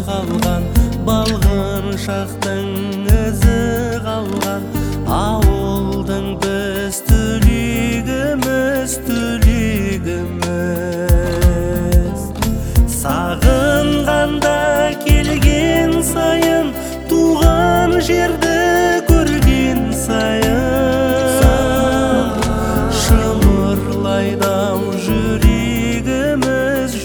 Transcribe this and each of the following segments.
қалған, балғын шақтың ізі қалған. Ауылдың біз түлегіміз, түлегіміз. Сағынғанда келген сайын, туған жерді көрген сайын, шымырлайдау жүрегіміз,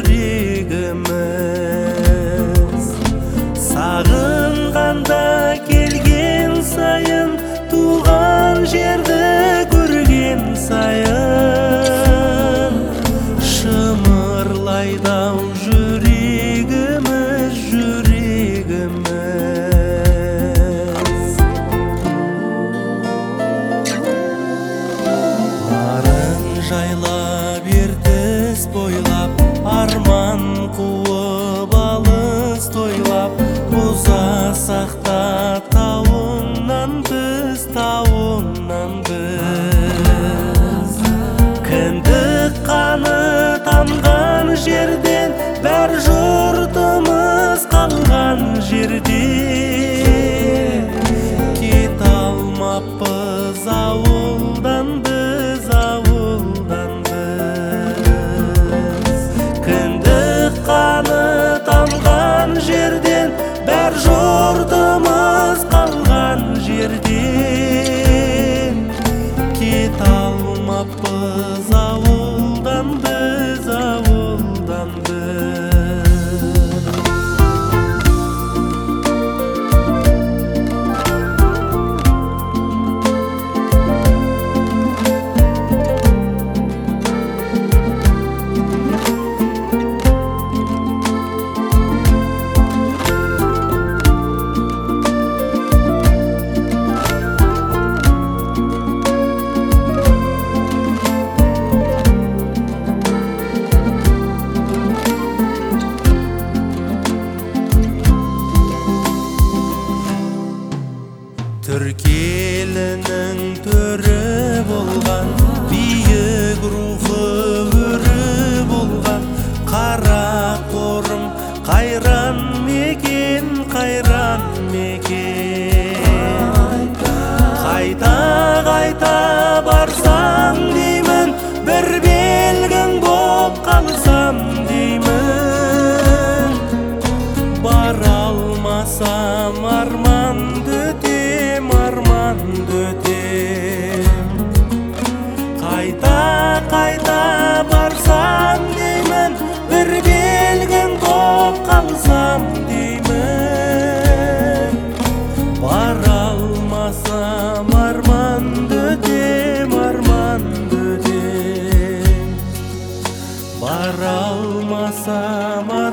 жүрегіміз. Сағынғанда келген сайын, туған жерді көрген сайын, шымырлайдау жүрегіміз, жүрегіміз. Арын жайлап ертіс бойлап, арман қуып алыс тойлап, ұзасақ та тауыңнан біз, тауыңнан біз. Кіндік қаны тамған жерден, бәр жұртымыз қалған жерде. Кет алмаппыз ауылдан біз, ауылдан біз. Кіндік қаны тамған жерден, бәр жұртымыз қалған жерден. Кет алмаппыз ауылдан біз, ауылдан біз. Түркелінің төрі болған, биік рухы өрі болған. Қара қорым қайран мекен, қайран мекен. Қайта-қайта барсам деймін, бір белгің боп қалсам деймін. Бара алмасам арманды өтем, арманды өтем. Қайта-қайта барсам деймін, бір белгің боп қалсам деймін. Бара алмасам арманды өтем, арманды өтем. Бара алмасам